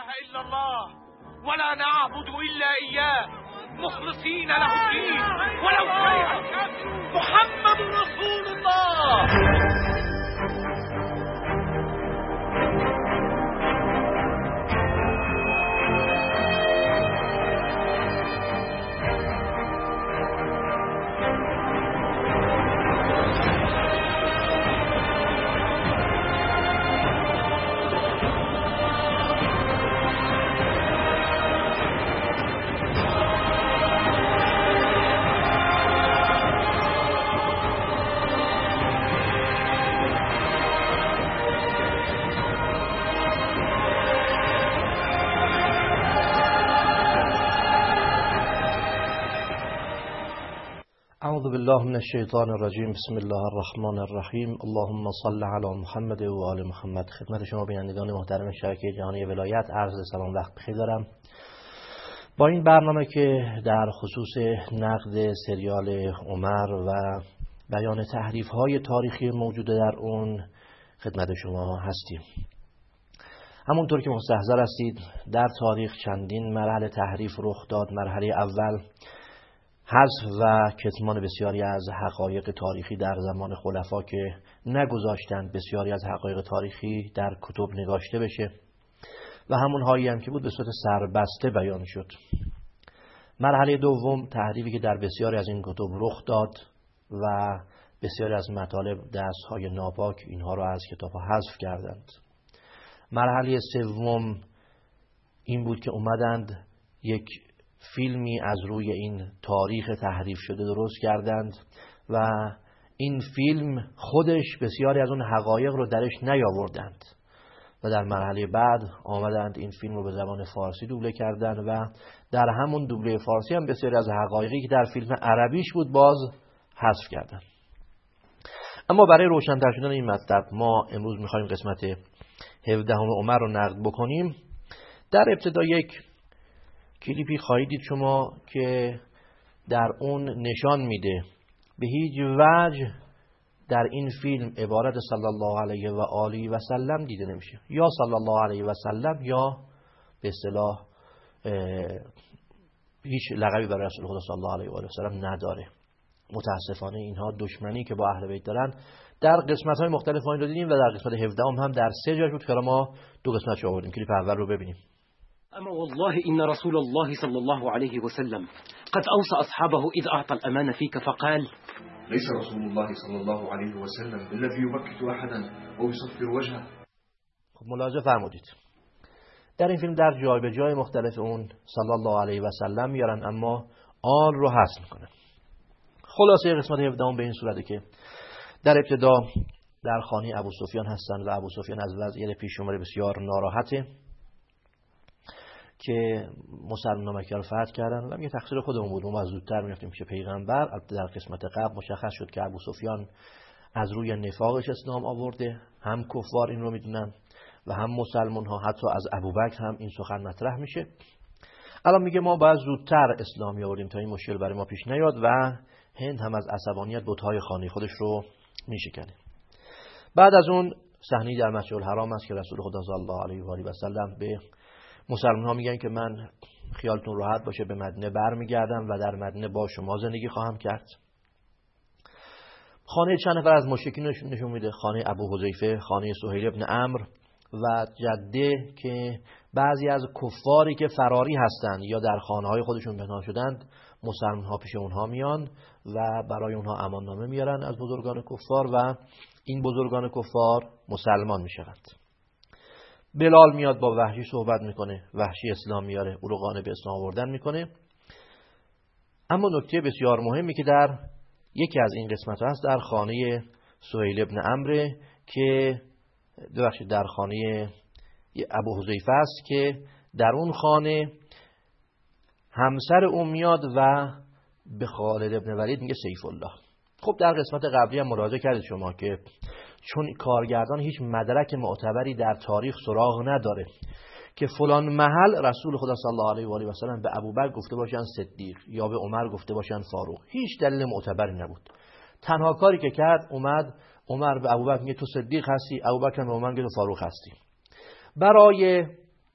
إلا الله ولا نعبد إلا إياه مخلصين له الدين ولو كره الكافرون. محمد رسول الله. اعوذ بالله من الشیطان الرجیم. بسم الله الرحمن الرحیم. اللهم صل علی محمد و آل محمد. خدمت شما بینندگان محترم شبکه جهانی ولایت عرض سلام وقت بخیر دارم. با این برنامه که در خصوص نقد سریال عمر و بیان تحریف‌های تاریخی موجود در اون خدمت شما هستیم. همونطور که مستحضر هستید در تاریخ چندین مرحله تحریف رخ داد. مرحله اول حذف و کتمان بسیاری از حقایق تاریخی در زمان خلفا که نگذاشتند بسیاری از حقایق تاریخی در کتب نگاشته بشه و همون هایی هم که بود به صورت سربسته بیان شد. مرحله دوم تحریفی که در بسیاری از این کتب رخ داد و بسیاری از مطالب دستهای ناپاک اینها را از کتاب حذف کردند. مرحله سوم این بود که اومدند یک فیلمی از روی این تاریخ تحریف شده درست کردند و این فیلم خودش بسیاری از اون حقایق رو درش نیاوردند و در مرحله بعد آمدند این فیلم رو به زبان فارسی دوبله کردند و در همون دوبله فارسی هم بسیاری از حقایقی که در فیلم عربیش بود باز حذف کردند. اما برای روشن‌تر شدن این مطلب ما امروز می‌خوایم قسمت 17 عمر رو نقد بکنیم. در ابتدا یک کلیپی خواهید دید شما که در اون نشان میده به هیچ وجه در این فیلم عبارت صلی الله علیه و آله و سلم دیده نمیشه، یا صلی الله علیه و سلم یا به اصطلاح هیچ لقبی برای رسول خدا صلی الله علیه و آله و سلم نداره. متاسفانه اینها دشمنی که با اهل بیت دارن در قسمت‌های مختلف ما این رو دیدیم و در قسمت 17 هم در 3 جا بود که ما دو قسمتش آوردیم. کلیپ اول رو ببینیم. أما والله إن رسول الله صلى الله عليه وسلم قد أوصى أصحابه إذ أعطى الأمان فيك فقال ليس رسول الله صلى الله عليه وسلم الذي يبكت أحدا أو يصفر وجهه. خب ملاحظه فرمودید در این فیلم در جای به جای مختلف اون صلی الله علیه و سلم میارن اما آل رو حذف میکنن. خلاصه قسمت 17 به این صورته که در ابتدا در خانه ابو سفیان هستن و ابو سفیان از وضعیت پیش اومده بسیار ناراحته که مسلمانان مکه رو فتح کردن و میگه تقصیر خودمون بود، ما زودتر میرفتیم پیش پیغمبر. البته در قسمت قبل مشخص شد که ابو سفیان از روی نفاقش اسلام آورده، هم کفار این رو میدونن و هم مسلمان ها، حتی از ابوبکر هم این سخن مطرح میشه. الان میگه ما باید زودتر اسلامی آوردیم تا این مشکل برای ما پیش نیاد و هند هم از عصبانیت بت‌های خانه خودش رو میشکنه. بعد از اون صحنه در مسجد الحرام است که رسول خدا صلی الله علیه و آله و سلم به مسلمان ها میگن که من خیالتون راحت باشه به مدینه برمیگردم و در مدینه با شما زندگی خواهم کرد. خانه چند نفر از مشرکین نشون میده، خانه ابو حذیفه، خانه سهیل ابن عمرو و جده که بعضی از کفاری که فراری هستند یا در خانه های خودشون پنهان شدند مسلمان ها پیش اونها میان و برای اونها اماننامه میارن از بزرگان کفار و این بزرگان کفار مسلمان میشوند. بلال میاد با وحشی صحبت میکنه، وحشی اسلام میاره، او رو قانع به اسلام آوردن میکنه. اما نکته بسیار مهمی که در یکی از این قسمت هست در خانه سهیل ابن عمرو که در خانه ابو حذیفه است که در اون خانه همسر او میاد و به خالد ابن ولید میگه سیف الله. خب در قسمت قبلی هم مراجعه کردید شما که چون کارگردان هیچ مدرک معتبری در تاریخ سراغ نداره که فلان محل رسول خدا صلی الله علیه و آله و سلم به ابوبکر گفته باشن صدیق یا به عمر گفته باشن فاروق، هیچ دلیل معتبری نبود. تنها کاری که کرد اومد عمر به ابوبکر میگه تو صدیق هستی، ابوبکر به عمر میگه تو فاروق هستی. برای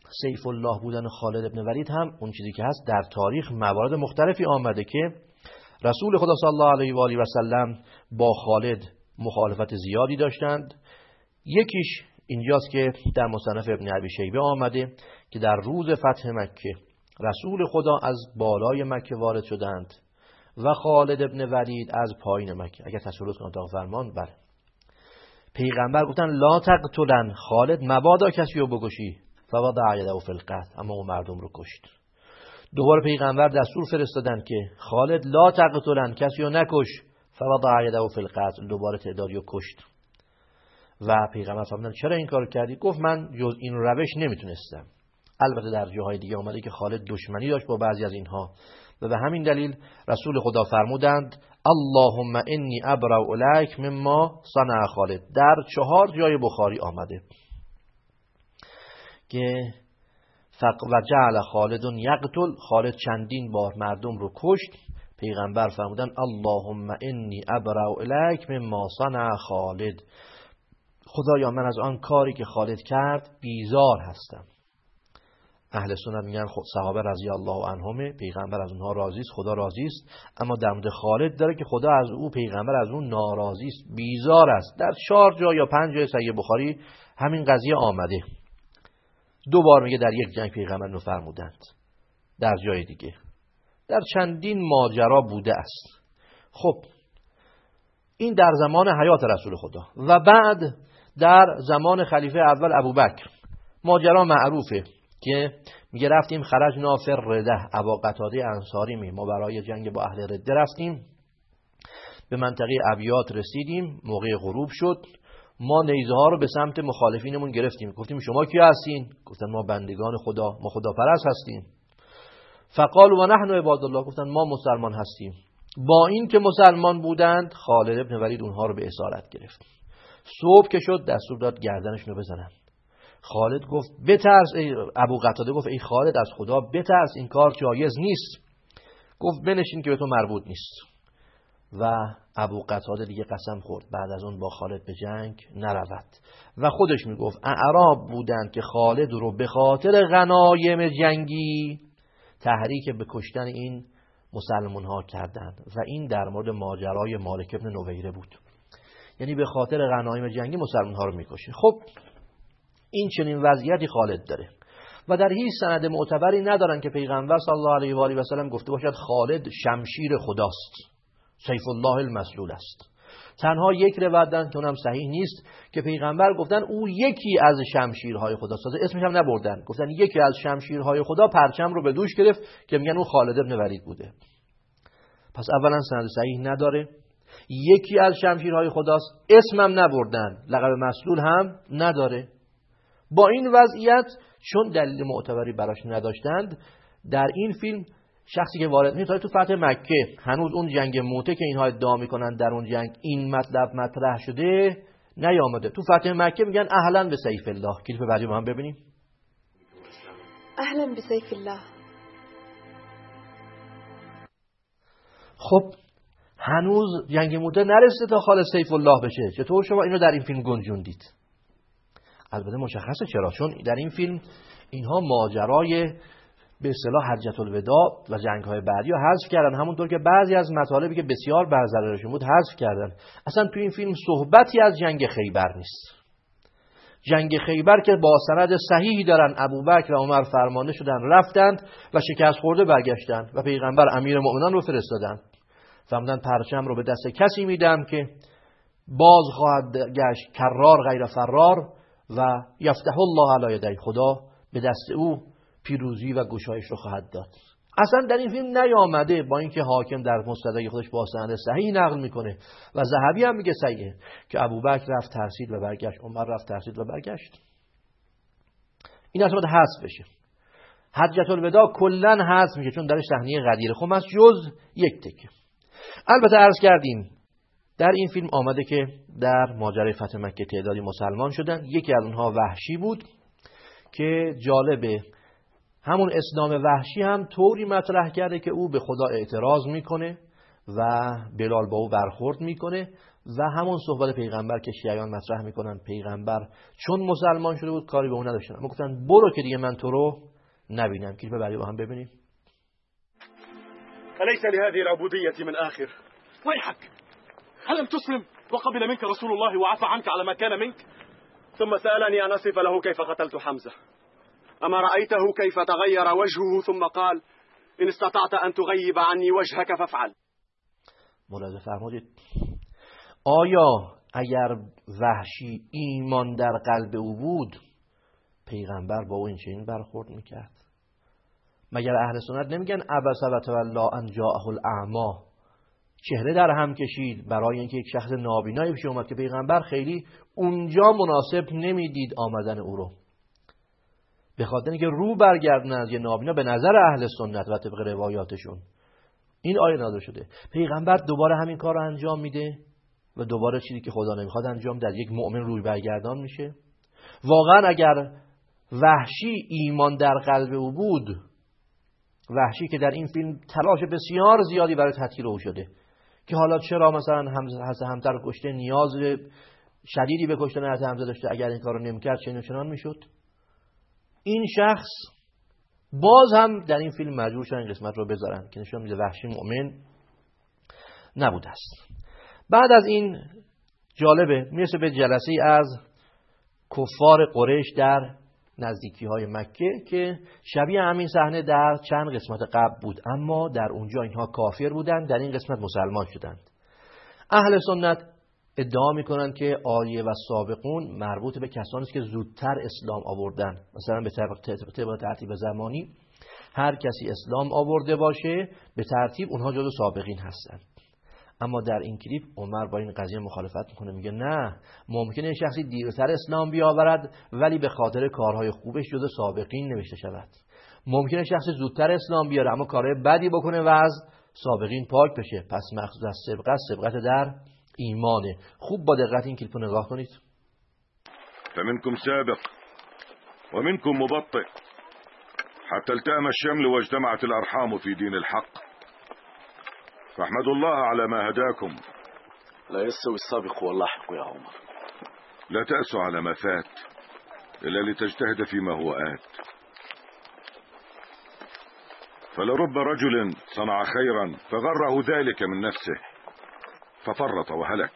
سیف الله بودن خالد بن ولید هم اون چیزی که هست در تاریخ موارد مختلفی آمده که رسول خدا صلی الله علیه و آله و سلم با خالد مخالفت زیادی داشتند. یکیش اینجاست که در مصنف ابن ابی شیبه آمده که در روز فتح مکه رسول خدا از بالای مکه وارد شدند و خالد ابن ولید از پایین مکه. اگر تصور کنید تا فرمان، بله، پیغمبر گفتن لا تقتلن خالد، مبادا کسی رو بکشی، فوضع یده فی القتل، اما اون مردم رو کشت. دوباره پیغمبر دستور فرستادن که خالد لا تقتلن، کسی رو نکش، فوضع یده فی القتل، دوباره تعدادی رو کشت. و پیغمبر فرمودن چرا این کارو کردی؟ گفت من جز این روش نمیتونستم. البته در جاهای دیگه اومده که خالد دشمنی داشت با بعضی از اینها و به همین دلیل رسول خدا فرمودند اللهم انی ابرأ الیک مما صنع خالد. در 4 جای بخاری آمده که و جعل خالد یقتل، خالد چندین بار مردم رو کشت. پیغمبر فرمودن اللهم انی ابرأ الیک مما صنع خالد، خدایا من از آن کاری که خالد کرد بیزار هستم. اهل سنت میگن صحابه رضی الله عنهم پیغمبر از اونها راضی است، خدا راضی است، اما در مورد خالد داره که خدا از او، پیغمبر از اون ناراضی است، بیزار است. در 4 جا یا 5 جای صحیح بخاری همین قضیه آمده. 2 بار میگه در یک جنگ پیغمبر رو فرمودند، در جای دیگه در چندین ماجرا بوده است. خب این در زمان حیات رسول خدا و بعد در زمان خلیفه اول ابوبکر ماجرا معروفه که میگه رفتیم خرجنا فی الرده، ابا قتاده انصاری ما برای جنگ با اهل رده رفتیم، به منطقه ابیات رسیدیم، موقع غروب شد، ما نیزه ها رو به سمت مخالفینمون گرفتیم، گفتیم شما کی هستین؟ گفتن ما بندگان خدا، ما خداپرست هستیم. فقالوا و نحن عباد الله، گفتن ما مسلمان هستیم. با این که مسلمان بودند خالد بن ولید اونها رو به اسارت گرفت. صبح که شد دستور داد گردنشون رو بزنن. خالد گفت بترس، ابو قتاده گفت ای خالد از خدا بترس، این کار جایز نیست. گفت بنشین که به تو مربوط نیست. و ابو قتاده دیگه قسم خورد بعد از اون با خالد به جنگ نرود و خودش میگفت اعراب بودند که خالد رو به خاطر غنایم جنگی تحریک به کشتن این مسلمان ها کردند و این در مورد ماجرای مالک ابن نویره بود، یعنی به خاطر غنایم جنگی مسلمان ها رو میکشه. خب این چنین وضعیتی خالد داره و در هیچ سند معتبری ندارن که پیغمبر صلی الله علیه و آله و سلم گفته باشد خالد شمشیر خداست، سیف الله المسلول است. تنها یک روایت دارن که اونم صحیح نیست که پیغمبر گفتن او یکی از شمشیرهای خداست، اسمش هم نبردن، گفتن یکی از شمشیرهای خدا، پرچم رو به دوش گرفت که میگن اون خالد ابن ولید بوده. پس اولا سند صحیح نداره، یکی از شمشیرهای خداست، اسمم نبردن، لقب مسلول هم نداره. با این وضعیت چون دلیل معتبری براش نداشتند، در این فیلم شخصی که وارد میشه تو فتح مکه، هنوز اون جنگ موته که اینها ادعا میکنن در اون جنگ این مطلب مطرح شده نیامده. تو فتح مکه میگن اهلا به سیف الله. کلیپ بعدی با هم ببینیم. اهلا به سیف الله. خب هنوز جنگ موته نرسیده تا خالد سیف الله بشه، چطور شما اینو در این فیلم گنجوندید؟ البته مشخصه چرا، چون در این فیلم اینها ماجرای به اصطلاح حجة الوداع و جنگ‌های بعدی رو حذف کردن، همونطور که بعضی از مطالبی که بسیار بر ضررشون بود حذف کردن. اصلا تو این فیلم صحبتی از جنگ خیبر نیست. جنگ خیبر که با سند صحیحی دارن، ابوبکر و عمر فرمانده شدن رفتند و شکست خورده برگشتند و پیغمبر امیرالمؤمنان رو فرستادن، فرمودن پرچم رو به دست کسی میدم که باز خواهد گشت کرار غیر فرار و یفتح الله علی یدی، خدا به دست او پیروزی و گشایش رو خواهد داد. اصلا در این فیلم نیامده، با اینکه حاکم در مستدرک خودش با سند صحیح نقل میکنه و ذهبی هم میگه صحیحه که ابوبکر رفت ترسید و برگشت، عمر رفت ترسید و برگشت. این اصلا باید حذف بشه. حجة الوداع کلا حذف میشه چون درش صحنه غدیر خم است جز یک تکه. البته عرض کردیم در این فیلم آمده که در ماجرای فتح مکه تعدادی مسلمان شدن، یکی از اونها وحشی بود که جالبه همون اسلام وحشی هم طوری مطرح کرده که او به خدا اعتراض میکنه و بلال با او برخورد میکنه و همون صحبت پیغمبر که شیعیان مطرح میکنن پیغمبر چون مسلمان شده بود کاری به اون نداشتن، اما گفتن برو که دیگه من تو رو نبینم. کلیپ بعدی با هم ببینیم. أليس لهذه العبودية من آخر؟ ويحك، هل لم تسلم وقبل منك رسول الله وعفى عنك على ما كان منك؟ ثم سألني أن أصف له كيف قتلت حمزة. أما رأيته كيف تغير وجهه ثم قال إن استطعت أن تغيب عني وجهك فافعل. ملاحظه فرمودید آیا اگر وحشی ایمان در قلب او بود پیغمبر با او این چنین برخورد میکرد؟ مگر اهل سنت نمیگن عبس و تولی ان جاءه الاعمی، چهره در هم کشید برای اینکه یک شخص نابینایی پیش اومد که پیغمبر خیلی اونجا مناسب نمیدید آمدن او رو، به خاطر اینکه رو برگردن از یه نابینا به نظر اهل سنت و طبق روایاتشون این آیه نازل شده. پیغمبر دوباره همین کار رو انجام میده و دوباره چیزی که خدا نمیخواد انجام در یک مؤمن روی برگردان میشه. واقعا اگر وحشی ایمان در قلب او بود، وحشی که در این فیلم تلاش بسیار زیادی برای تطهیر او شده که حالا چرا مثلا همسر رو کشته، نیاز شدیدی به کشتن حضرت حمزه داشته، اگر این کارو نمیکرد چنین و چنان میشد، این شخص باز هم در این فیلم مجبور شدن این قسمت رو بذارن که نشون میده وحشی مؤمن نبوده است. بعد از این جالبه میرسه به جلسه از کفار قریش در نزدیکی های مکه که شبیه همین صحنه در چند قسمت قبل بود، اما در اونجا اینها کافر بودند، در این قسمت مسلمان شدند. اهل سنت ادعا میکنند که آیه و سابقون مربوط به کسانی است که زودتر اسلام آوردن، مثلا به طبق ترتیب زمانی هر کسی اسلام آورده باشه به ترتیب اونها جزو سابقین هستند. اما در این کلیپ عمر با این قضیه مخالفت میکنه، میگه نه، ممکنه شخصی دیرتر اسلام بیاورد ولی به خاطر کارهای خوبش جزو سابقین نوشته شود. ممکنه شخصی زودتر اسلام بیاره اما کارهای بدی بکنه و از سابقین پاک بشه. پس مقصود از سبقت در ایمانه. خوب با دقت این کلیپ رو نگاه کنید. فمنكم سابق ومنكم مبطئ حتى التأم الشمل واجتمعت الأرحام في دين الحق فاحمدوا الله على ما هداكم. لا يستوي السابق واللاحق يا عمر. لا تأسوا على ما فات إلا لتجتهد فيما هو آت. فلرب رجل صنع خيرا فغره ذلك من نفسه ففرط وهلك،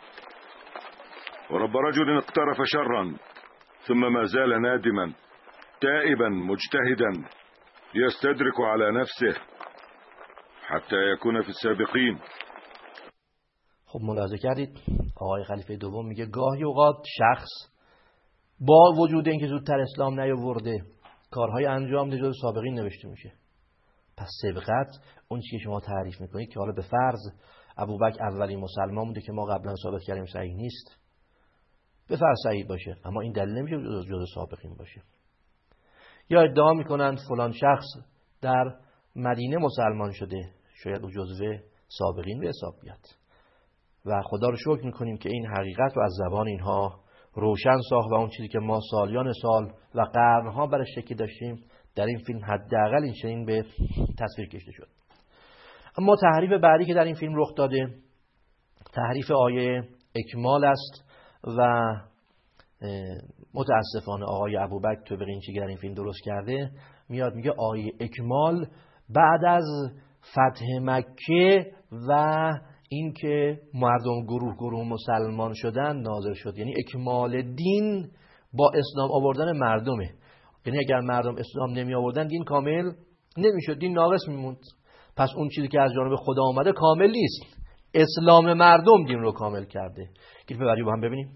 ورب رجل اقترف شرا ثم ما زال نادما تائبا مجتهدا يستدرك على نفسه حتى يكون في السابقين. خب ملاحظه کردید آقای خلیفه دوم میگه گاهی اوقات شخص با وجود اینکه زودتر اسلام نیاورده کارهای انجام ده جزو سابقین نوشته میشه. پس سبقت اون چیزی که شما تعریف میکنید که حالا به فرض ابوبکر اولین مسلمان بوده که ما قبلا ثابت کردیم صحیح نیست، به فرض صحیح باشه اما این دلیل نمیشه جزو سابقین باشه. یا ادعا میکنند فلان شخص در مدینه مسلمان شده، شاید او جزو سابقین به حساب بیاد و خدا رو شکر میکنیم که این حقیقت رو از زبان اینها روشن ساخت و اون چیزی که ما سالیان سال و قرنها برش شکی داشتیم در این فیلم حداقل این چنین به تصویر کشیده شد. اما تحریف بعدی که در این فیلم رخ داده تحریف آیه اکمال است و متاسفانه آقای ابوبکر تو به این چیزی که در این فیلم درست کرده میاد میگه آیه اکمال بعد از فتح مکه و اینکه مردم گروه مسلمان شدن نازل شد، یعنی اکمال دین با اسلام آوردن مردمه. یعنی اگر مردم اسلام نمی آوردن دین کامل نمیشد، دین ناقص میموند. پس اون چیزی که از جانب خدا آمده کامل نیست، اسلام مردم دین رو کامل کرده. کلیپ بعدی با هم ببینیم.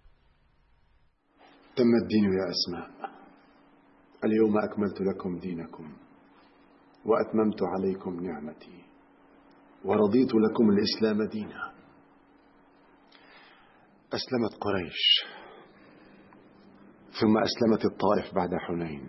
تم الدين يا أسماء، اليوم أكملت لكم دينكم وأتممت عليكم نعمتي ورضيت لكم الإسلام دينا. أسلمت قريش ثم أسلمت الطائف بعد حنين،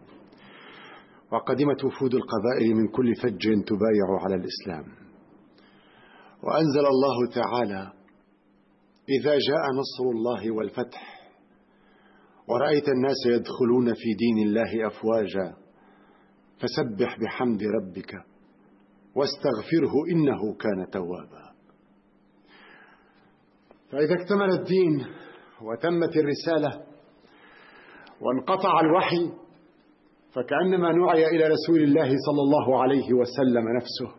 وقدمت وفود القبائل من كل فج تبايع على الإسلام، وأنزل الله تعالى إذا جاء نصر الله والفتح ورأيت الناس يدخلون في دين الله أفواجا فسبح بحمد ربك واستغفره إنه كان توابا. فإذا اكتمل الدين وتمت الرسالة وانقطع الوحي فكأنما نوعي إلى رسول الله صلی الله علیه و سلم نفسه.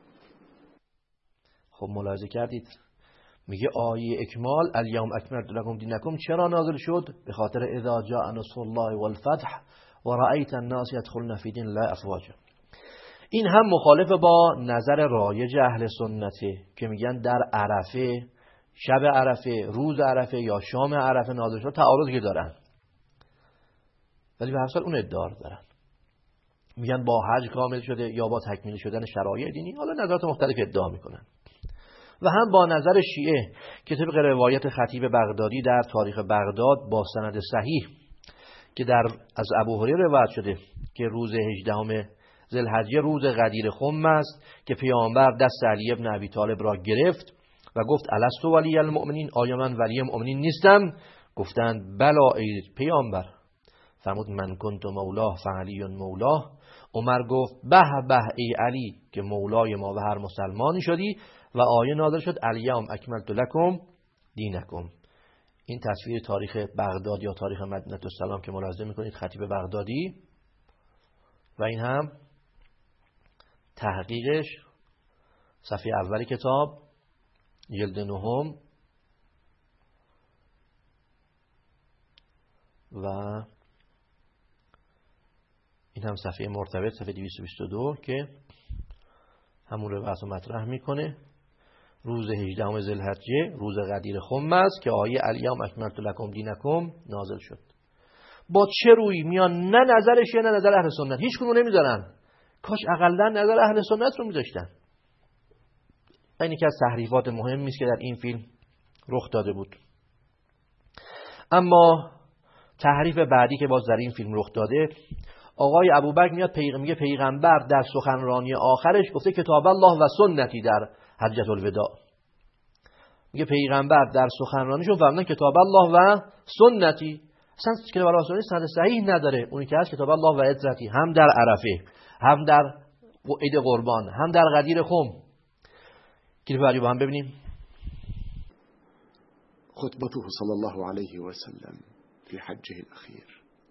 خب ملاحظه کردید میگه آیه اکمال الیوم اکملت لکم دینکم چرا نازل شد؟ به خاطر اذا جاء نصر الله والفتح و رأیت الناس يدخلون فی دین الله افواجا. این هم مخالف با نظر رایج اهل سنته که میگن در عرفه، شب عرفه، روز عرفه یا شام عرفه نازل شد. تعارضی که دارن، ولی به هر حال اون ادعا دارن، میگن با حج کامل شده یا با تکمیل شدن شرایع دینی. حالا نظرات مختلف ادعا میکنن. و هم با نظر شیعه که طبق روایت خطیب بغدادی در تاریخ بغداد با سند صحیح که از ابو هریره روایت شده که روز 18 ذوالحجه روز غدیر خم است که پیامبر دست علی ابن ابی طالب را گرفت و گفت الستو ولی المؤمنین، آیا من ولی مؤمنین نیستم؟ گفتند بلا ای پیامبر. فرمود من کنت مولاه فعلی مولاه. عمر گفت به به ای علی که مولای ما و هر مسلمانی شدی. و آیه نازل شد الیوم اکملت لکم دینکم. این تصویر تاریخ بغداد یا تاریخ مدینه السلام که ملاحظه میکنید خطیب بغدادی، و این هم تحقیقش صفحه اول کتاب جلد 9 و این هم صفحه مرتبط صفحه 222 که همون رو بحث مطرح میکنه. روز 18 ذوالحجه روز غدیر خم است که آیه الیوم اکملت لکم دینکم نازل شد. با چه روی میان نه نظرش نه نظر اهل سنت، هیچ کدوم نمیذارن. کاش اقلا نظر اهل سنت رو میذاشتن. این یکی از تحریفات مهمی است که در این فیلم رخ داده بود. اما تحریف بعدی که باز در این فیلم رخ داده، آقای ابوبکر میاد میگه پیغمبر در سخنرانی آخرش گفته کتاب الله و سنتی در حجة الوداع. میگه پیغمبر در سخنرانیشون فرمودن کتاب الله و سنتی. اصلا کتاب الله و سنتی سند صحیح نداره. اونی که هست کتاب الله و عترتی، هم در عرفه، هم در عید قربان، هم در غدیر خم. کلیپ بعدی با هم ببینیم. خطبته صلی الله علیه و سلم في حجه الأخير.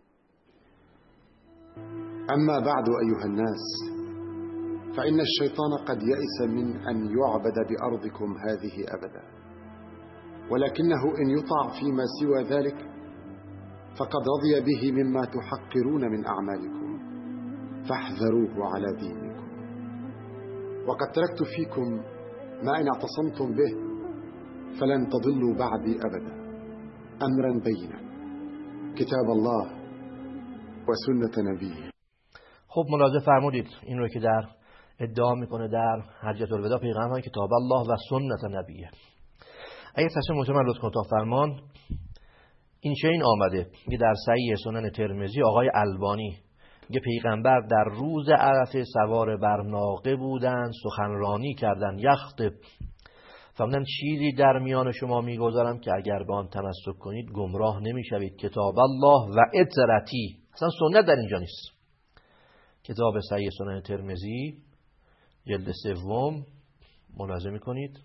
أما بعد أيها الناس، فإن الشيطان قد يئس من أن يعبد بأرضكم هذه أبدا، ولكنه إن يطاع فيما سوى ذلك فقد رضي به مما تحقرون من أعمالكم، فاحذروه على دينكم. وقد تركت فيكم ما إن اعتصمتم به فلن تضلوا بعدي أبدا، أمرا بينا كتاب الله و سنت نبی. خب ملاحظه فرمودید این رو که در ادعا میکنه در حجة الوداع پیغمبر کتاب الله و سنت نبیه. اگه تصمیم محترم لطف کنید تا فرمان این چنین آمده که در صحیح سنن ترمذی آقای البانی میگه پیغمبر در روز عرفه سوار بر ناقه بودند، سخنرانی کردند، یخطب فرمودند چیزی در میان شما میگذارم که اگر به آن تمسک کنید گمراه نمیشوید. کتاب الله و عترتی. اصلا سنت در اینجا نیست. کتاب صحیح سنن ترمذی جلد 3 ملاحظه میکنید،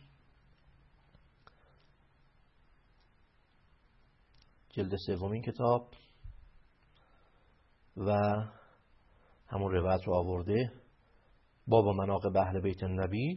جلد 3 این کتاب و همون روایت رو آورده باب مناقب اهل بیت النبی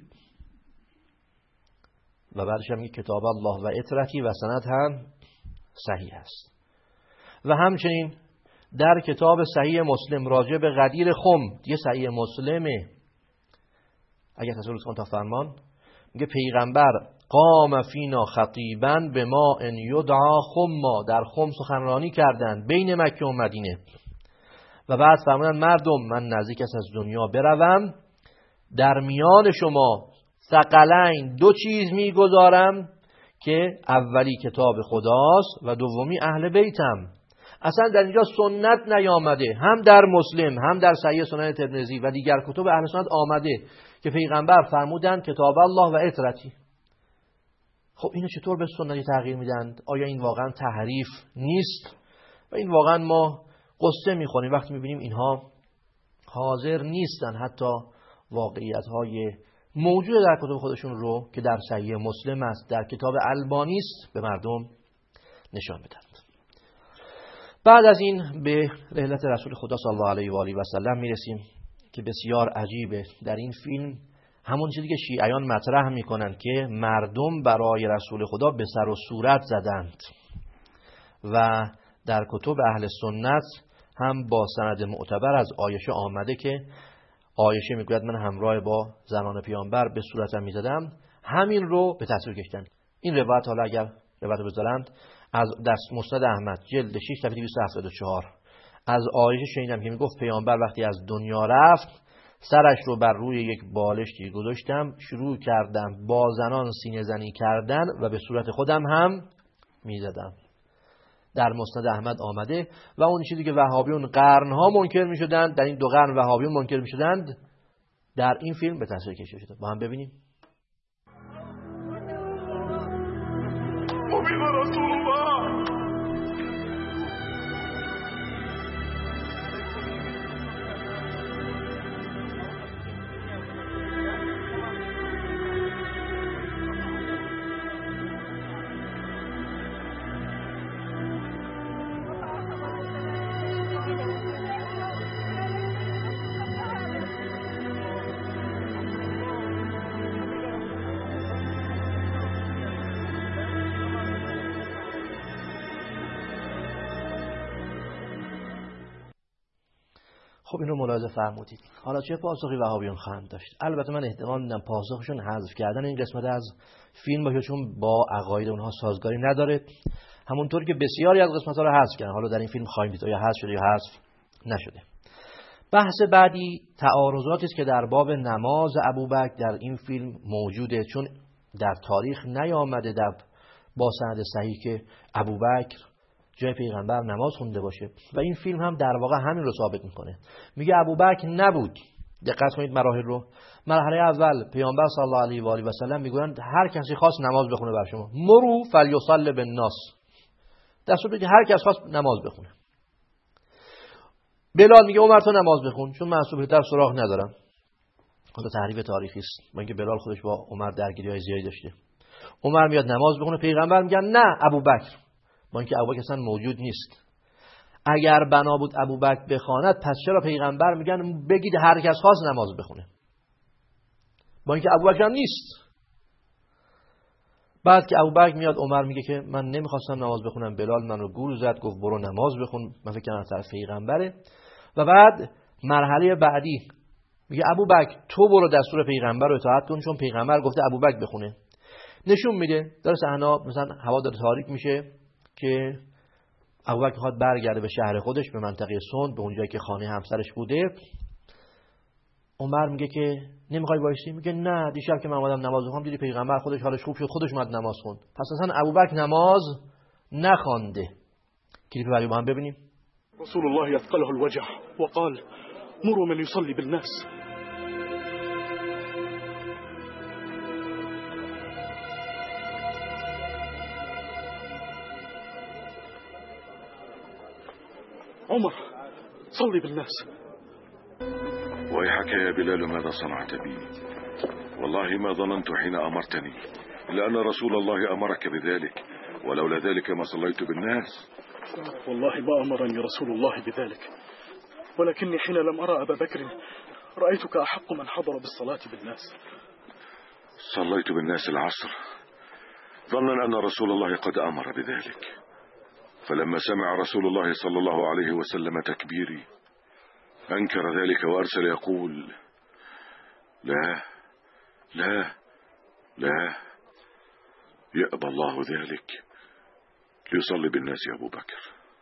و بعدش هم کتاب الله و عترتی و سند هم صحیح است. و همچنین در کتاب صحیح مسلم راجع به غدیر خم، یه صحیح مسلمه اگر تصور کن تا فرمان میگه پیغمبر قام فینا خطیبا به ما ان یدعا خم، در خم سخنرانی کردند بین مکه و مدینه و بعد فرمودن مردم من نزدیک است از دنیا بروم، در میان شما ثقلین 2 چیز میگذارم که اولی کتاب خداست و دومی اهل بیتم. اصلا در اینجا سنت نیامده، هم در مسلم هم در صحیح سنن ترمذی و دیگر کتب اهل سنت آمده که پیغمبر فرمودند کتاب الله و عترتی. خب اینو چطور به سنتی تغییر میدن؟ آیا این واقعا تحریف نیست؟ و این واقعا ما قصه میخوریم وقتی میبینیم اینها حاضر نیستن حتی واقعیت‌های موجود در کتب خودشون رو که در صحیح مسلم است، در کتاب البانی است، به مردم نشان بدن. بعد از این به رحلت رسول خدا صلی الله علیه و آله و سلم میرسیم که بسیار عجیبه. در این فیلم همون چیزی که شیعیان مطرح میکنن که مردم برای رسول خدا به سر و صورت زدند و در کتب اهل سنت هم با سند معتبر از عایشه آمده که عایشه میگوید من همراه با زنان پیامبر به صورتم میزدم، همین رو به تصویر کشیدن. این روایت حالا اگر روایت بذارند از دست مسند احمد جلد 6 صفحه 274 از عایشه شنیدم که میگفت پیامبر وقتی از دنیا رفت سرش رو بر روی یک بالشتی گذاشتم، شروع کردم با زنان سینه زنی کردن و به صورت خودم هم میزدم. در مسند احمد آمده و اون چیزی که وهابیون قرنها منکر میشدند، در این 2 قرن وهابیون منکر میشدند، در این فیلم به تصویر کشیده شده. با هم ببینیم. رسول الله خب این رو ملاحظه فرمودید. حالا چه پاسخی وهابیون خواهند داشت؟ البته من احتمال میدم پاسخشون حذف کردن این قسمت از فیلم باشه، چون با عقاید اونها سازگاری نداره، همونطور که بسیاری از قسمت‌ها رو حذف کردن. حالا در این فیلم خواهیم دید یا حذف شده یا حذف نشده. بحث بعدی تعارضاتی است که در باب نماز ابوبکر در این فیلم موجوده، چون در تاریخ نیامده با سند صحیح که ابوبکر جای پیغمبر نماز خونده باشه و این فیلم هم در واقع همین رو ثابت میکنه. میگه ابوبکر نبود. دقت کنید مراحل رو. مرحله اول پیامبر صلی الله علیه و آله و سلم میگویند هر کسی خواست نماز بخونه بر شما، مرو فلیصلی بالناس، دستور بده هر کس خواست نماز بخونه. بلال میگه عمر تو نماز بخون چون من صبحتر سراغ ندارم. حالا تحریف تاریخی است، با اینکه بلال خودش با عمر درگیری‌های زیادی داشته. عمر میاد نماز بخونه، پیغمبر میگن نه ابوبکر، با اینکه ابوبکر اصلا موجود نیست. اگر بنا بود ابوبکر بخواند پس چرا پیغمبر میگن بگید هر کس خواست نماز بخونه، با اینکه ابوبکر هم نیست. بعد که ابوبکر میاد عمر میگه که من نمیخواستم نماز بخونم، بلال منو گول زد گفت برو نماز بخون، من فکر کردم طرف پیغمبره. و بعد مرحله بعدی میگه ابوبکر تو برو دستور پیغمبر رو اطاعت کن چون پیغمبر گفته ابوبکر بخونه. نشون میده داره صحنه مثلا هوا داره تاریک میشه که ابوبکر میخواد برگرده به شهر خودش، به منطقه سند، به اونجایی که خانه همسرش بوده. عمر میگه که نمیخوای وایسی؟ میگه نه، دیشب که من اومدم نماز بخونم دیدی پیغمبر خودش حالش خوب شد، خودش اومد نماز خوند. پس اصلا ابوبکر نماز نخوانده. کلیپ بعدی با هم ببینیم. رسول الله يثقله الوجع وقال مروا من يصلي بالناس. عمر صلي بالناس. ويحك يا بلال ماذا صنعت بي؟ والله ما ظننت حين أمرتني إلا أن رسول الله أمرك بذلك، ولولا ذلك ما صليت بالناس. والله ما أمرني رسول الله بذلك، ولكني حين لم أرى أبا بكر رأيتك أحق من حضر بالصلاة بالناس. صليت بالناس العصر ظنا أن رسول الله قد أمر بذلك، فلما سمع رسول الله صلى الله عليه وسلم تكبيري أنكر ذلك وأرسل يقول لا لا لا يأبى الله ذلك ليصلي بالناس يا أبو بكر.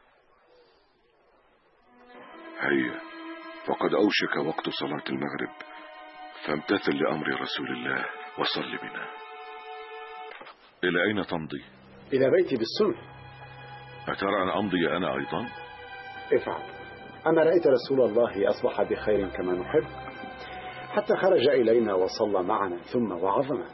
هيا فقد أوشك وقت صلاة المغرب، فامتثل لأمر رسول الله وصل بنا. إلى أين تمضي؟ إلى بيتي بالسنة. أترى أن أمضي أنا أيضا؟ افعل. أما رأيت رسول الله أصبح بخير كما نحب، حتى خرج إلينا وصلى معنا ثم وعظنا.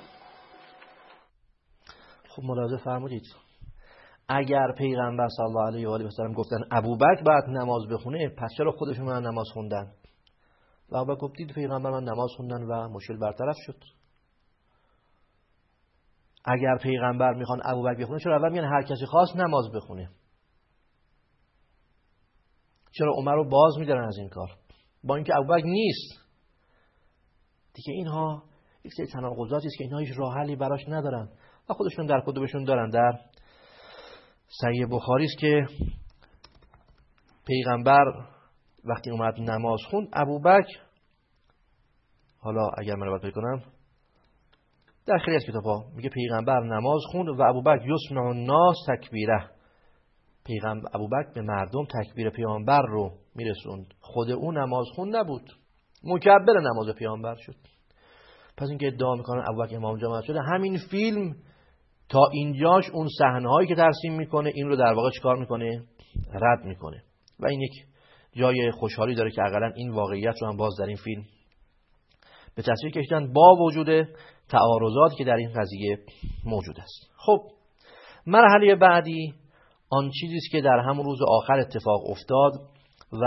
خب ملاحظه فرمودید اگر پیغمبر صلی الله علیه و آله و سلم گفتن ابوبکر باید نماز بخونه، پس چرا خودشون نماز خوندن؟ و ابوبکر گفت دید پیغمبر من نماز خوندن و مشکل برطرف شد. اگر پیغمبر میخوان ابوبکر بخونه چرا اول میگن هر کسی خواست نماز بخونه؟ چرا عمر رو باز میدارن از این کار با اینکه ابوبکر نیست؟ دیگه اینها یک سری تناقضاتی است که اینها هیچ راه حلی براش ندارن و خودشون در کتبشون دارن. در صحیح بخاری است که پیغمبر وقتی اومد نماز خوند، ابوبکر، حالا اگر من رو کنم در خیلی از کتاب‌ها میگه پیغمبر نماز خوند و ابوبکر یسمع الناس تکبیره، ابوبکر به مردم تکبیر پیامبر رو میرسوند، خود او نماز خوند نبود، مکبر نماز پیامبر شد. پس اینکه ادعا میکنن ابوبکر امام جماعت شده، همین فیلم تا اینجاش اون صحنه‌هایی که ترسیم میکنه این رو در واقع چیکار میکنه؟ رد میکنه. و این یک جای خوشحالی داره که حداقل این واقعیت رو هم باز در این فیلم به تصویر کشیدن با وجود تعارضاتی که در این قضیه موجود است. خب مرحله بعدی آن چیزی است که در همون روز آخر اتفاق افتاد و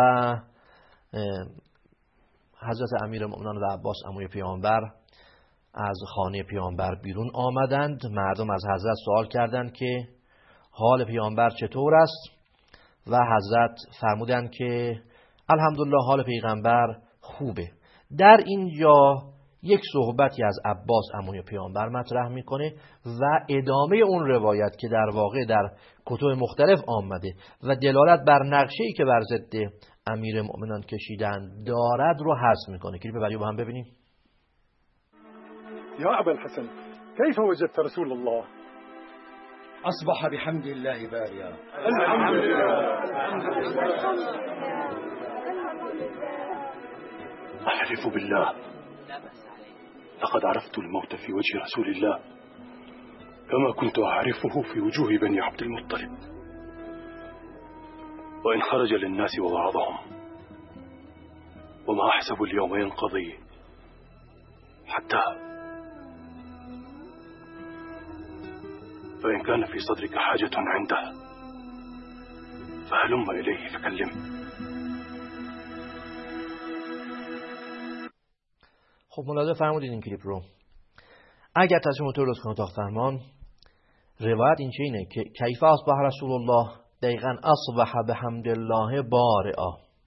حضرت امیرالمؤمنین و عباس عموی پیامبر از خانه پیامبر بیرون آمدند. مردم از حضرت سوال کردند که حال پیامبر چطور است و حضرت فرمودند که الحمدلله حال پیغمبر خوبه. در اینجا یک صحبتی از عباس عموی پیامبر مطرح میکنه و ادامه اون روایت که در واقع در کتب مختلف آمده و دلالت بر نقشه‌ای که بر ضد امیر مؤمنان کشیدن دارد رو حذف میکنه. کلیپ بعدی با هم ببینیم. یا ابا الحسن كيف وجدت رسول الله؟ أصبح بحمد الله باريا. الحمد لله. أحلف بالله لقد عرفت الموت في وجه رسول الله كما كنت أعرفه في وجوه بني عبد المطلب، وإن خرج للناس ووعظهم وما أحسب اليوم ينقضي حتى فإن كان في صدرك حاجة عنده فهلم إليه فكلمه. خب ملاحظه فرمودید این کلیپ رو. اگر تصمیم تو درست کنه اتاق فرمان، روایت این چه اینه که کیف اصبح رسول الله، دقیقاً اصبح بحمد الله بارئا.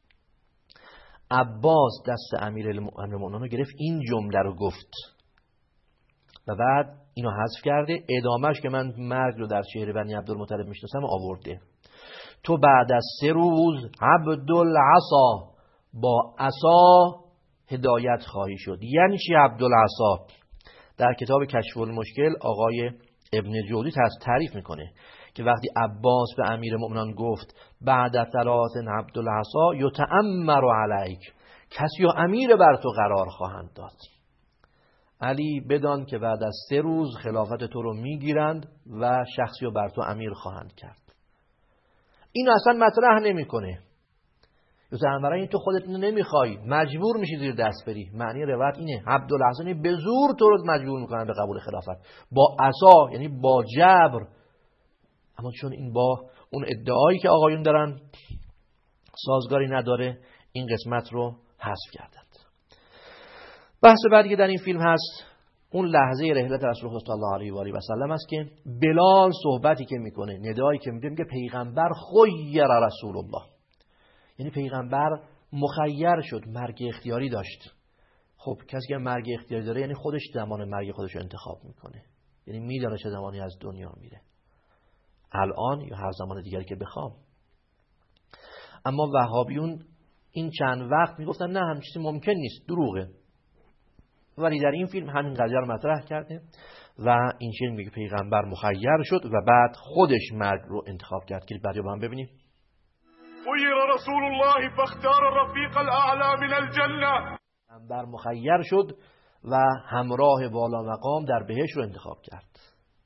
عباس دست امیرالمؤمنین رو گرفت، این جمله رو گفت و بعد اینو حذف کرده. ادامهش که من مرگ رو در شهر بنی عبدالمطلب میشناسم آورده. تو بعد از 3 روز عبدالعصا، با عصا هدایت خواهی شد. یعنی چی عبدالعصا؟ در کتاب کشف المشکل آقای ابن جوزی تعریف میکنه که وقتی عباس به امیر مؤمنان گفت بعد 3 عبدالعصا یتأمر علیک، کسی و امیر بر تو قرار خواهند داد. علی بدان که بعد از 3 روز خلافت تو رو میگیرند و شخصی رو بر تو امیر خواهند کرد. این اصلا مطرح نمیکنه. یتأمرین تو خودت نمیخوای، مجبور میشی زیر دست بری. معنی روایت اینه عبدالعصا به زور تو رو مجبور میکنن به قبول خلافت، با عصا، یعنی با جبر. اما چون این با اون ادعایی که آقایون دارن سازگاری نداره، این قسمت رو حذف کردند. بحث بعدی که در این فیلم هست اون لحظه رحلت رسول الله صلی الله علیه و آله و سلم است که بلال صحبتی که میکنه، ندایی که میده، میگه پیغمبر خیر رسول الله، یعنی پیغمبر مخیر شد، مرگ اختیاری داشت. خب کسی که مرگ اختیاری داره یعنی خودش زمان مرگ خودش رو انتخاب میکنه، یعنی میدونه چه زمانی از دنیا میره، الان یا هر زمان دیگری که بخوام. اما وهابیون این چند وقت میگفتن نه همین چیزی ممکن نیست، دروغه. ولی در این فیلم همین قضیه رو مطرح کرده و این چنین میگه پیغمبر مخیر شد و بعد خودش مرگ رو انتخاب کرد. که بعد با هم ببینیم. خیر رسول الله فاختار الرفیق الاعلى من الجنه. پیغمبر مخیر شد و همراه بالا مقام در بهشت رو انتخاب کرد.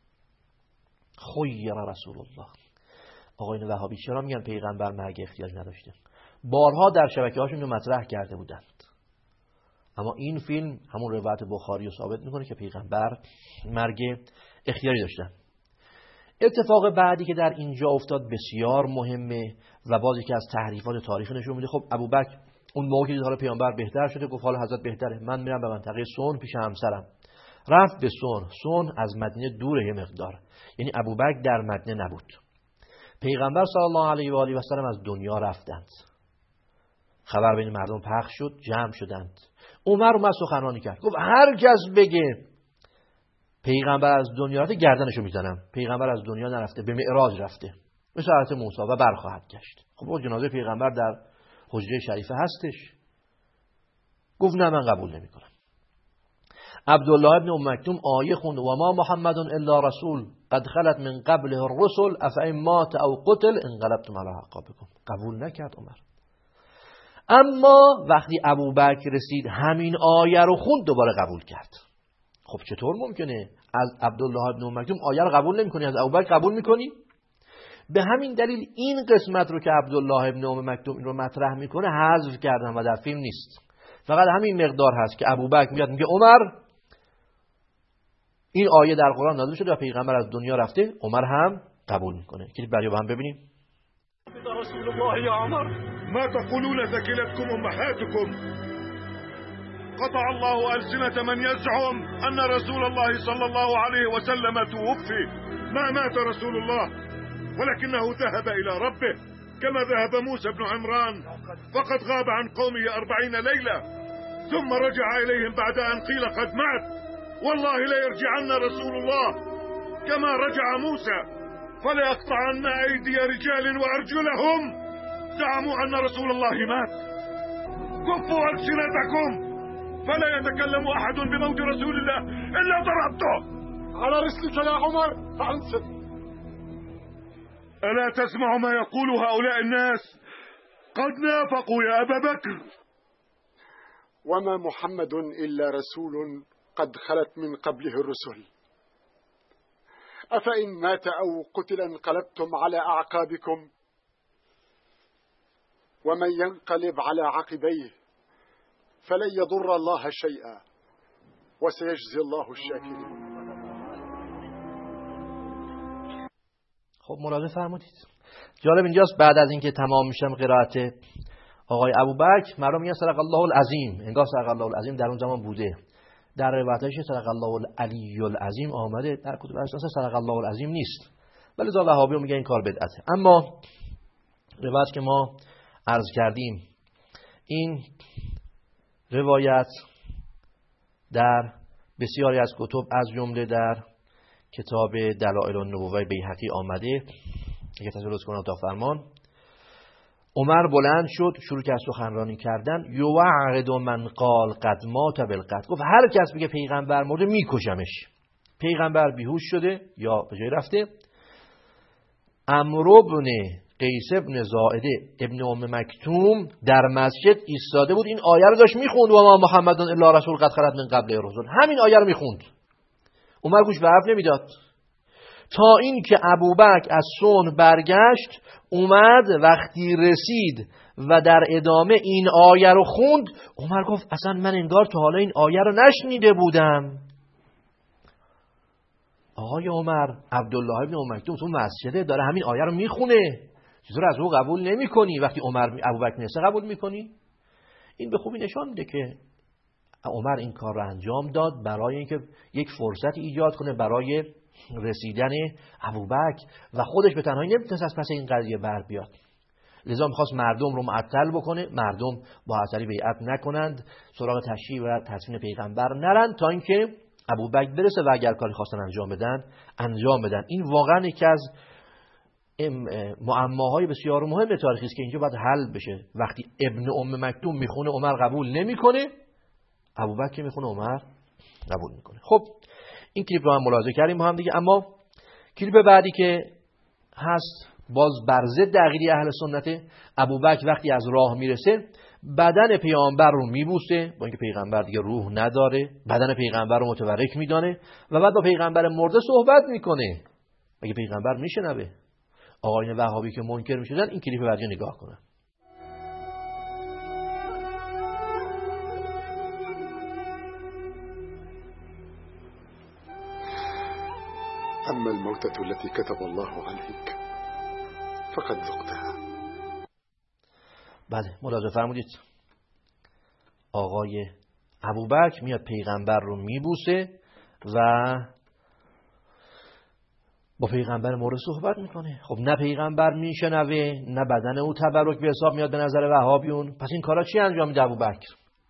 خیر رسول الله. آقایون وهابی چرا میگن پیغمبر مرگ اختیاری نداشته؟ بارها در شبکه‌هاشون رو مطرح کرده بودند. اما این فیلم همون روایت بخاری رو ثابت میکنه که پیغمبر مرگ اختیاری داشتن. اتفاق بعدی که در اینجا افتاد بسیار مهمه و بازی که از تحریفات تاریخی نشون میده. خب ابوبکر اون موقعی که حالا پیامبر بهتر شده گفت حالا حضرت بهتره، من میرم به منطقه صلح پیش همسرم رفت به سون از مدینه دوره یه مقدار، یعنی ابوبکر در مدینه نبود. پیغمبر صلی الله علیه و آله و سلم از دنیا رفتند، خبر بین مردم پخش شد، جمع شدند. عمر اومد سخنرانی کرد، گفت هر کس بگه پیغمبر از دنیا رفته گردنشو میزنم. پیغمبر از دنیا نرفته، به معراج رفته به حضرت موسی و برخواهد گشت. خب اون جنازه پیغمبر در حجره شریفه هستش. گفت نه من قبول نمیکنم. عبدالله ابن ام مکتوم آیه خوند و ما محمد الا رسول قد خلت من قبله الرسل افئن مات او قتل انقلبتم علی اعقابکم. قبول نکرد عمر. اما وقتی ابوبکر رسید همین آیه رو خوند دوباره قبول کرد. خب چطور ممکنه از عبدالله ابن ام مکتوم آیه رو قبول نمی‌کنی، از ابوبکر قبول می‌کنی؟ به همین دلیل این قسمت رو که عبدالله ابن ام مکتوم این رو مطرح میکنه حذف کردن و در فیلم نیست. فقط همین مقدار هست که ابوبکر میاد میگه عمر این آیه در قرآن نازل شده و پیغمبر از دنیا رفته، عمر هم قبول میکنه. کلیپ برای با هم ببینیم. رسول الله یا عمر ما تقولون ثكلتكم امهاتكم قطع الله ألسنة من يزعم أن رسول الله صلى الله عليه وسلم توفي. ما مات رسول الله ولكنه ذهب إلى ربه كما ذهب موسى بن عمران فقد غاب عن قومه 40 ليلة ثم رجع إليهم بعد أن قيل قد مات. والله لا يرجعن رسول الله كما رجع موسى فليقطعن أيدي رجال وأرجلهم زعموا أن رسول الله مات. كفوا ألسنتكم فلا يتكلم أحد بموت رسول الله إلا ضربته. على رسلك يا عمر فأنصت. ألا تسمع ما يقول هؤلاء الناس؟ قد نافقوا يا أبا بكر. وما محمد إلا رسول قد خلت من قبله الرسل أفإن مات أو قتل انقلبتم على أعقابكم ومن ينقلب على عقبيه فلن يضر الله شيئا وسيجزي الله الشاكرين. خب ملاحظه فرمودید. جالب اینجاست بعد از اینکه تمام میشم قرائت آقای ابوبکر مردم میگن صدق الله العظیم، انگار صدق الله العظیم در اون زمان بوده. در روایتش صدق الله العلی العظیم آمده، در کتب اساس صدق الله العظیم نیست. ولی ذا وهابی میگه این کار بدعته. اما روایت که ما عرض کردیم این روایت در بسیاری از کتب از جمله در کتاب دلائل النبوه بیهقی آمده. اگه تجاوز کنم تا فرمان عمر بلند شد شروع کرد سخنرانی کردن. یوعد من قال قد مات بالقتل. گفت هر کس بگه پیغمبر مرده میکشمش. پیغمبر بیهوش شده یا به جای رفته. عمرو بن قیس بن زائده ابن ام مکتوم در مسجد ایستاده بود، این آیه رو داشت میخوند و ما محمد الا رسول قد خلت من قبل الرسل. همین آیه رو میخوند. عمر گوش به حرف نمیداد تا این که ابوبکر از صنع برگشت اومد. وقتی رسید و در ادامه این آیه رو خوند عمر گفت اصلا من انگار تا حالا این آیه رو نشنیده بودم. آقای عمر عبدالله ابن ام مکتوم تو مسجده داره همین آیه رو میخونه، چطور از او قبول نمی کنی؟ وقتی ابوبکر نیست قبول میکنی؟ این به خوبی نشان میده که عمر این کار رو انجام داد برای اینکه یک فرصت ایجاد کنه برای رسیدن ابوبکر و خودش به تنهایی نمیتونست از پس این قضیه بر بیاد. لذا میخواست مردم رو معطل بکنه، مردم با حاضری بیعت نکنند، سراغ تشییع و تدفین پیغمبر نرن تا اینکه ابوبکر برسه و اگر کاری خواستن انجام بدن. این واقعا یکی از معماهای بسیار مهم تاریخی است که اینجا باید حل بشه. وقتی ابن ام مکتوم میخونه عمر قبول نمیکنه، ابوبکر میخونه عمر قبول میکنه. خب این کلیپ رو هم ملاحظه کردیم با هم دیگه. اما کلیپ بعدی که هست باز بر ضد عقیده اهل سنته. ابوبکر وقتی از راه میرسه بدن پیامبر رو میبوسه، با اینکه پیغمبر دیگه روح نداره، بدن پیغمبر رو متورک میدانه و بعد با پیغمبر مرده صحبت میکنه. مگه پیغمبر میشنوه؟ آقایون وهابی که منکر میشدن این کلیپ بعدی نگاه کنن. أما الموتة التي كتب الله عليك فقد ذقتها. بله ملاحظه فرمودید آقای ابوبکر میاد پیغمبر رو میبوسه و با پیغمبر مورد صحبت میکنه. خب نه پیغمبر میشنوه، نه بدن او تبرک به حساب میاد به نظر وهابیون. پس این کارا چی انجام میده ابوبکر؟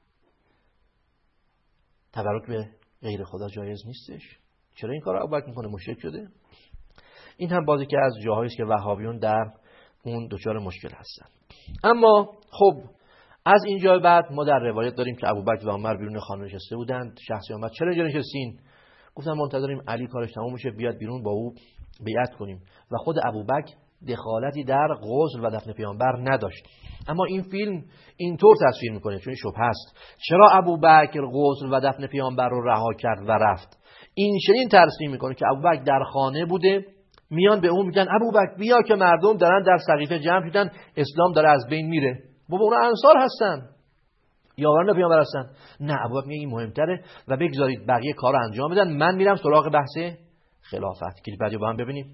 تبرک به غیر خدا جایز نیستش. چرا این کارا ابوبکر میکنه؟ مشرک شده. این هم بازی که از جاهایی است که وهابیون در اون دچار مشکل هستن. اما خب از اینجا بعد ما در روایت داریم که ابوبکر و عمر بیرون خانه نشسته بودند. شخصی آمد چرا اینجا نشستین؟ گفتن منتظریم علی کارش تمام بشه بیاد بیرون با او بیعت کنیم. و خود ابوبکر دخالتی در غسل و دفن پیامبر نداشت. اما این فیلم اینطور تصویر میکنه، چون شبهه است چرا ابوبکر غسل و دفن پیامبر رو رها کرد و رفت. این چنین تصویر میکنه که ابوبکر در خانه بوده، میان به اون میگن ابوبکر بیا که مردم دارن در سقیفه جمع شدن، اسلام داره از بین میره. بابا اونا انصار هستن، یاران پیامبر هستن. نه، ابوبکر میگه این مهمتره و بگذارید بقیه کارو انجام بدن، من میرم سراغ بحث خلافت. کلیپ بعدی با هم ببینیم.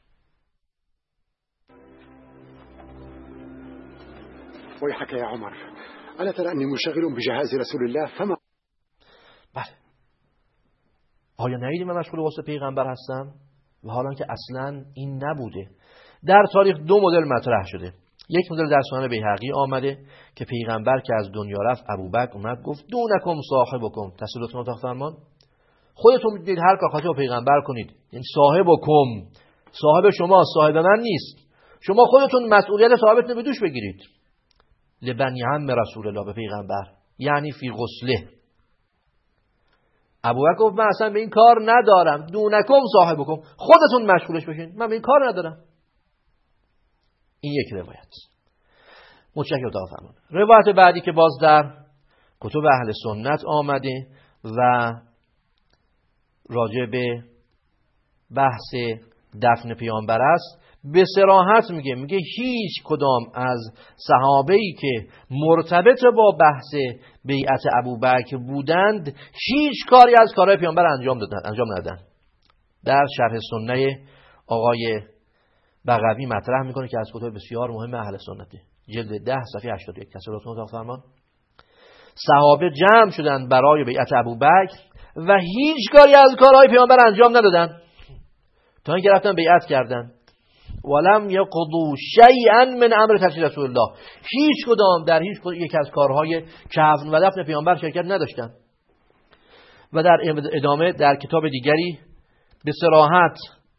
ويحك يا عمر، ألا ترى أني منشغل بجهاز رسول الله فما. بله، آیا ندیدی من مشغول واسه پیغمبر هستم؟ و حالا که اصلا این نبوده. در تاریخ دو مدل مطرح شده. یک مدل در سنن بیهقی آمده که پیغمبر که از دنیا رفت ابوبکر اومد گفت دونکم صاحبکم، تصورتون اتاق فرمان، خودتون میدونید هر کار خواستید با پیغمبر کنید. یعنی صاحبکم، صاحب شما، صاحب من نیست. شما خودتون مسئولیت صاحبتون به دوش بگیرید. لبنی عم رسول الله، به پیغمبر، یعنی فی غسله. ابوبکر گفت من اصلا به این کار ندارم، دونکم صاحبکم، خودتون مشغولش بشین، من به این کار ندارم. این یک روایت. متشکرم اتاق فرمان. روایت بعدی که باز در کتب اهل سنت آمده و راجع به بحث دفن پیامبر است، به صراحت میگه هیچ کدام از صحابه‌ای که مرتبط با بحث بیعت ابوبکر بودند هیچ کاری از کارهای پیامبر انجام ندادن. در شرح سنه آقای بغوی مطرح میکنه که از کتب بسیار مهم اهل سنته، جلد 10 صفحه 81. تصورتون اتاق فرمان. صحابه جمع شدن برای بیعت ابوبکر و هیچ کاری از کارهای پیامبر انجام ندادن تا اینکه رفتن بیعت کردن. ولم یقضوا شیئا من امر تشریع رسول الله، هیچ کدام در هیچ یک از کارهای کفن و دفن پیامبر شرکت نداشتن. و در ادامه در کتاب دیگری به صراحت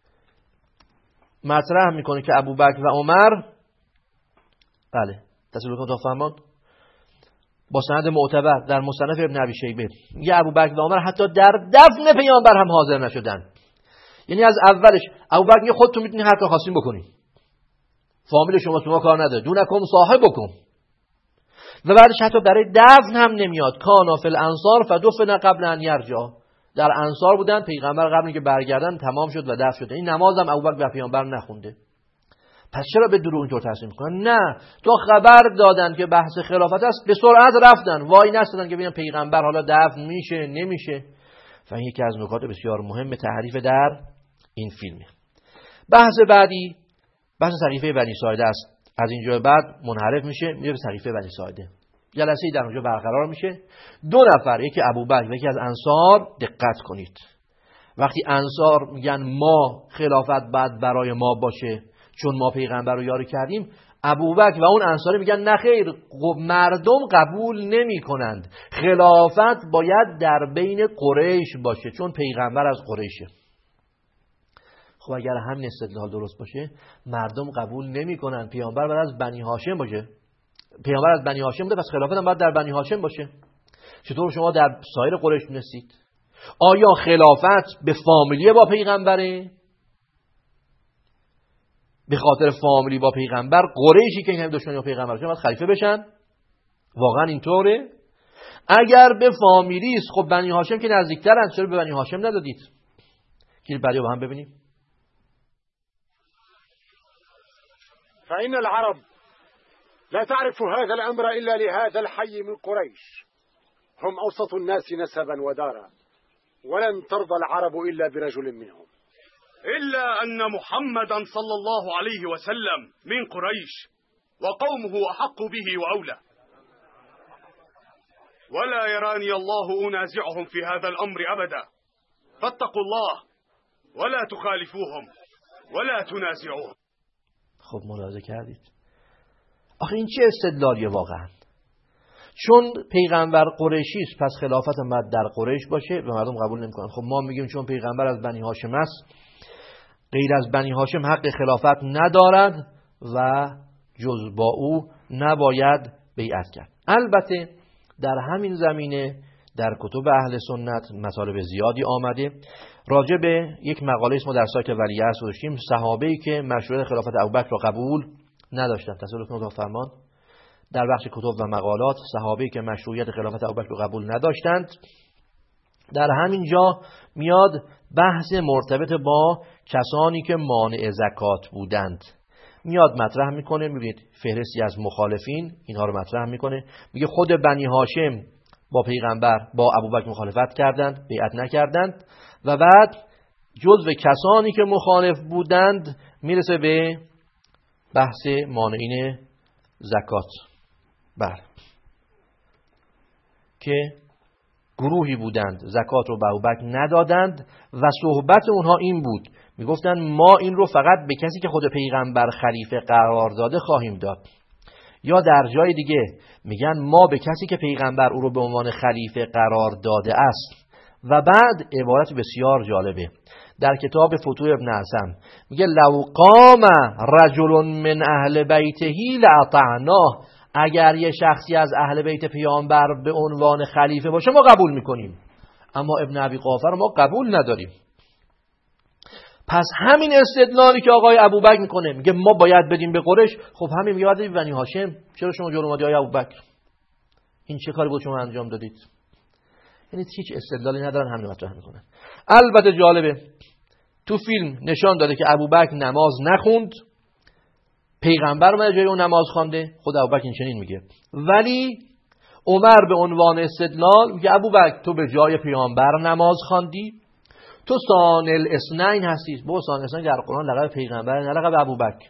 مطرح میکنه که ابوبکر و عمر، بله تصویر اتاق فرمان، با سند معتبر در مصنف ابن ابی شیبه میگه ابوبکر و عمر حتی در دفن پیامبر هم حاضر نشدن. یعنی از اولش ابوبکر میگه خودتون میتونید هر کار خواستین بکنین، فامیل شما کار نداره، دونکم صاحبکم. و بعدش حتی برای دفن هم نمیاد. کانا فی الانصار فدفن قبل ان یرجع، در انصار بودن، پیغمبر قبل اینکه برگردن تمام شد و دفن شد. این نماز هم ابوبکر به پیامبر نخونده. پس چرا به دروغ اینطور تصمیم میکنن؟ نه، تو خبر دادن که بحث خلافت است، به سرعت رفتن، وای نستدن که ببینن پیغمبر حالا دفن میشه نمیشه. و این یکی از نکات بسیار مهم تعریف در این فیلمه. بحث بعدی بحث سقیفه بنی ساعده است. از اینجا بعد منحرف میشه میره به سقیفه بنی ساعده. جلسه‌ای در اونجا برقرار میشه. دو نفر، یکی ابوبکر و یکی از انصار، دقت کنید. وقتی انصار میگن ما خلافت بعد برای ما باشه چون ما پیغمبر رو یاری کردیم، ابوبکر و اون انصاری میگن نه خیر، مردم قبول نمی کنند، خلافت باید در بین قریش باشه چون پیغمبر از قریشه. خب اگر همین استدلال درست باشه، مردم قبول نمی کنند پیغمبر باید از بنی هاشم باشه، پیغمبر از بنی هاشم بوده، پس خلافت هم باید در بنی هاشم باشه. چطور شما در سایر قریش دونستید؟ آیا خلافت به فامیلی با پیغمبره؟ به خاطر فامیلی با پیغمبر قریشی که این هم دشمنی با پیغمبر شدن باید خلیفه بشن؟ واقعا اینطوره؟ اگر به فامیلی است، خب بنی هاشم که نزدیکترن، چرا به بنی هاشم ندادید؟ که بعدی با هم ببینیم. فإن العرب لا تعرف هذا الأمر إلا لهذا الحي من قريش، هم أوسط الناس نسبا ودارا، ولن ترضى العرب إلا برجل منهم، إلا أن محمدا صلى الله عليه وسلم من قريش وقومه أحق به وأولى، ولا يراني الله أنازعهم في هذا الأمر أبدا، فاتقوا الله ولا تخالفوهم ولا تنازعوهم. خب ملاحظه کردید؟ آخه این چه استدلالیه واقعا؟ چون پیغمبر قریشی است پس خلافت باید در قریش باشه و مردم قبول نمیکنن. خب ما میگیم چون پیغمبر از بنی هاشم است، غیر از بنی هاشم حق خلافت ندارد و جز با او نباید بیعت کرد. البته در همین زمینه در کتب اهل سنت مطالب زیادی آمده. راجع به یک مقاله اسمو در سایت ولیعصر گذاشتیم، صحابه‌ای که مشروعیت خلافت ابوبکر را قبول نداشتند. تصور کنید فرمان در بخش کتب و مقالات، صحابه‌ای که مشروعیت خلافت ابوبکر را قبول نداشتند. در همین جا میاد بحث مرتبط با کسانی که مانع زکات بودند میاد مطرح میکنه. میبینید فهرستی از مخالفین اینها رو مطرح میکنه. میگه خود بنی هاشم با پیغمبر با ابوبکر مخالفت کردند، بیعت نکردند و بعد جزو کسانی که مخالف بودند میرسه به بحث مانعین زکات. بله، که گروهی بودند زکات رو به ابوبکر ندادند و صحبت اونها این بود، میگفتند ما این رو فقط به کسی که خود پیغمبر خلیفه قرار داده خواهیم داد. یا در جای دیگه میگن ما به کسی که پیغمبر او رو به عنوان خلیفه قرار داده است. و بعد عبارت بسیار جالبه در کتاب فتوح ابن حسن میگه لو قام رجل من اهل بیته لأطعناه، اگر یه شخصی از اهل بیت پیامبر به عنوان خلیفه باشه ما قبول میکنیم، اما ابن ابی قحافه رو ما قبول نداریم. پس همین استدلالی که آقای ابوبکر میکنه، میگه ما باید بدیم به قریش، خب همین میگه باید بدیم بنی هاشم. چرا شما جلو اومدی آقای ابوبکر؟ این چه کاری بود شما انجام دادید؟ یعنی هیچ استدلالی ندارن، همین مطرح میکنن. البته جالبه تو فیلم نشان داده که ابوبکر نماز نخوند، پیغمبر اومده جای اون نماز خوانده. خود ابوبکر این چنین میگه، ولی عمر به عنوان استدلال میگه ابوبکر تو به جای پیغمبر نماز خواندی، تو ثانی الاثنین هستی. با ثانی الاثنین در قرآن لقب پیغمبر نه لقب ابوبکر.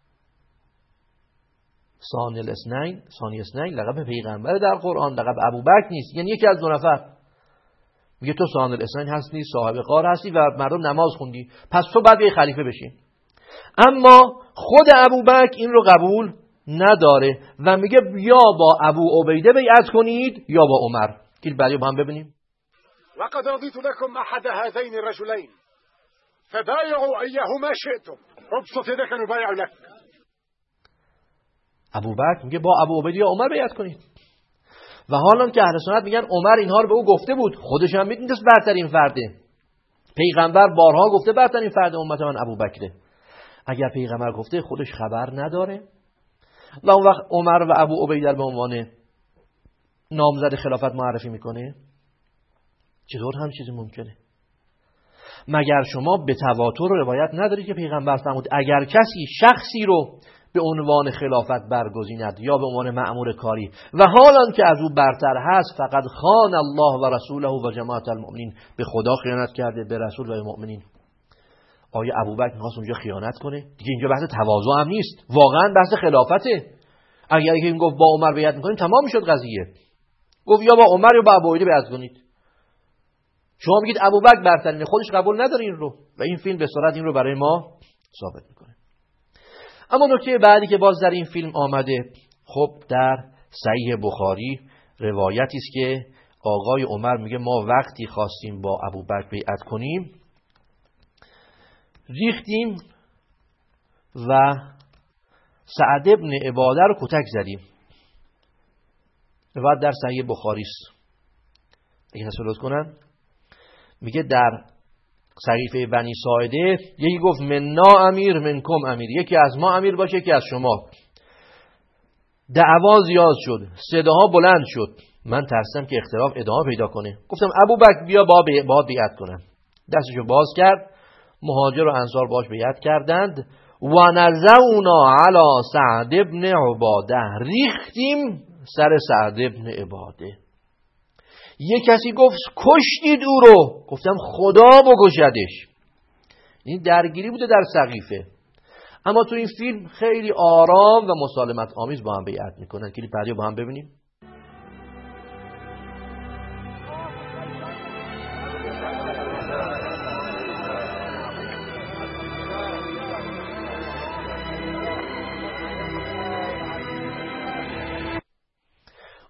ثانی الاثنین لقب پیغمبر در قرآن، لقب ابوبکر نیست. یعنی یکی از دو نفر. میگه تو ثانی الاثنین هستی، صاحب قار هستی و مردم نماز خوندی، پس تو بعد یه خلیفه بشی. اما خود ابوبکر این رو قبول نداره و میگه یا با ابو عبیده بیعت کنید یا با عمر. این بعدی با هم ببینیم. لقد رضيت لكم أحد هذين الرجلين فبايعوا أيهما شئتم ابسط يدك نبايع لك. ابوبکر میگه با ابو عبیده یا عمر بیعت کنید. و حالا که اهل سنت میگن عمر اینها رو به او گفته بود، خودش هم میدونست برترین فرده. پیغمبر بارها گفته برترین فرد امت من ابوبکره. اگر پیغمبر گفته خودش خبر نداره و اون وقت عمر و ابو عبیده به عنوان نامزد خلافت معرفی میکنه، چطور هم چیزی ممکنه؟ مگر شما به تواتر روایت ندارید که پیغمبر فرمود اگر کسی شخصی رو به عنوان خلافت برگزیند یا به عنوان مأمور کاری و حالا که از او برتر هست فقط خان الله و رسوله و جماعت المؤمنین، به خدا خیانت کرده، به رسول و مؤمنین. آیا ابوبکر می‌خواست اونجا خیانت کنه؟ دیگه اینجا بحث تواضع هم نیست، واقعا بحث خلافته. اگر این گفت با عمر بیعت می‌کنیم تمام میشد قضیه. گفت یا با عمر یا با ابو عبیده بیعت کنید. شما میگید ابوبکر برترینه، خودش قبول نداره این رو و این فیلم به صورت این رو برای ما ثابت میکنه. اما نکته بعدی که باز در این فیلم آمده، خب در صحیح بخاری روایتی است که آقای عمر میگه ما وقتی خواستیم با ابوبکر بیعت کنیم ریختیم و سعد ابن عباده رو کتک زدیم. روایت در صحیح بخاری است. اگه تسلط کنن میگه در صحیفه بنی ساعده یکی گفت مننا امیر منکم امیر، یکی از ما امیر باشه یکی از شما. دعوا زیاد شد، صداها بلند شد، من ترسیدم که اختلاف ادامه پیدا کنه. گفتم ابوبکر بیا با بیعت کنم. دستشو باز کرد، مهاجر و انصار باش بیعت کردند. و نزونا علی سعد ابن عباده، ریختیم سر سعد ابن عباده. یک کسی گفت کشتید او رو، گفتم خدا بکشدش. این درگیری بوده در سقیفه. اما تو این فیلم خیلی آرام و مسالمت آمیز با هم بیعت میکنن. کلیپ بعدی با هم ببینیم.